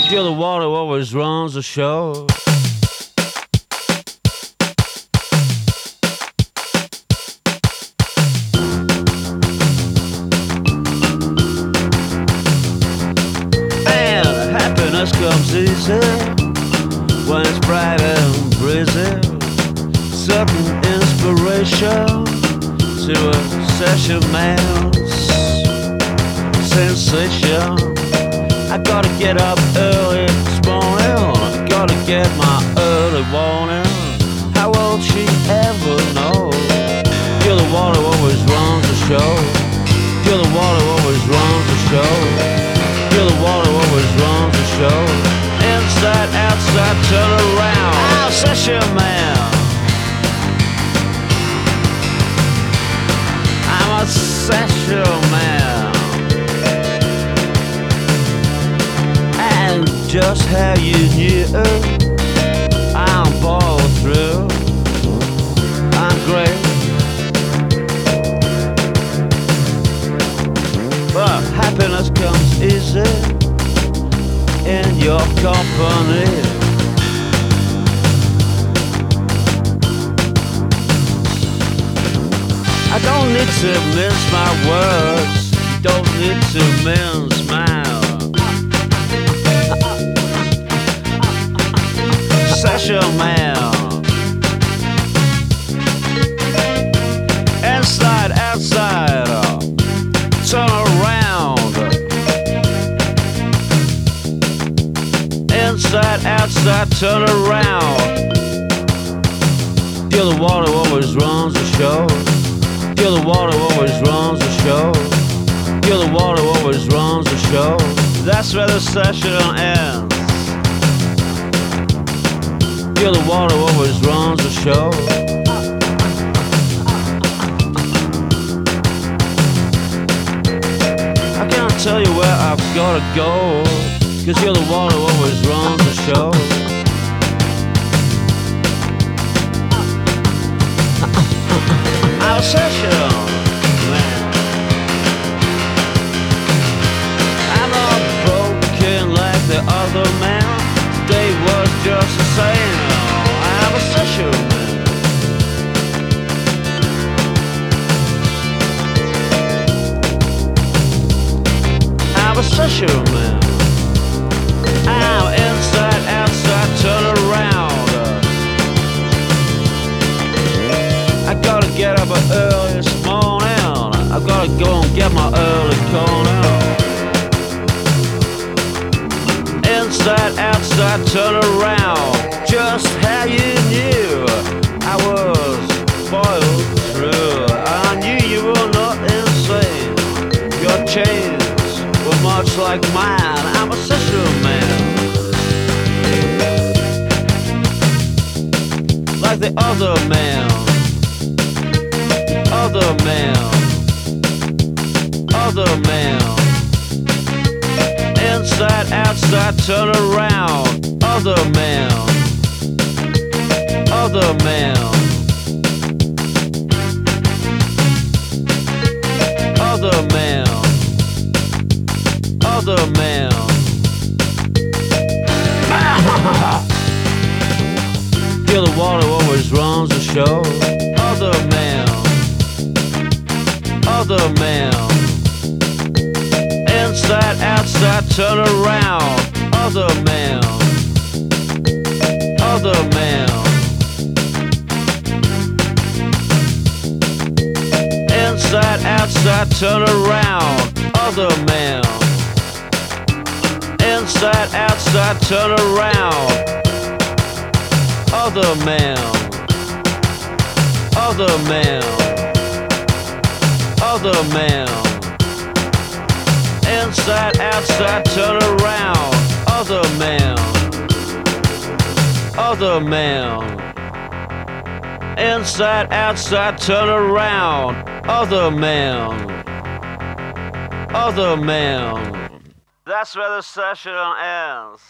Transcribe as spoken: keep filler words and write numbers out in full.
You're the one who always runs the show. And happiness comes easy when it's bright and breezy. Sudden inspiration to a session man's sensation. I gotta get up early this morning, gotta get my early warning. How will she ever know? You're the one who always runs the show. You're the one who always runs the show. You're the one who always runs the show. Inside, outside, turn around. I'll session man. I'm a session man. Just how you knew I'm followed through. I'm great, but happiness comes easy in your company. I don't need to mince my words, don't need to mince mine. Session man. Inside, outside, turn around. Inside, outside, turn around. You're the one who always runs the show. You're the one who always runs the show. You're the one who always runs the show. That's where the session ends. You're the one who always runs the show. I can't tell you where I've gotta go, cause you're the one who always runs the show. Our session, man. I'm not broken like the other man. They was just the same. I'm a session man. I'm a session man. I'm inside, outside, turn around. I gotta get up early this morning. I gotta go and get my early corner. Inside, outside, turn around. Just how you knew I was spoiled through. I knew you were not insane. Your chains were much like mine. I'm a session man. Like the other man. Other man. Other man. Inside, outside, turn around. Other man. Other man. Other man. Other man. You're the one who always runs the show. Other man. Other man. Inside, outside, turn around. Other man. Other man. Inside, outside, turn around. Other man. Inside, outside, turn around. Other man. Other man. Other man. Inside, outside, turn around. Other man. Other man. Inside, outside, turn around. Other man. Other man. That's where the session ends.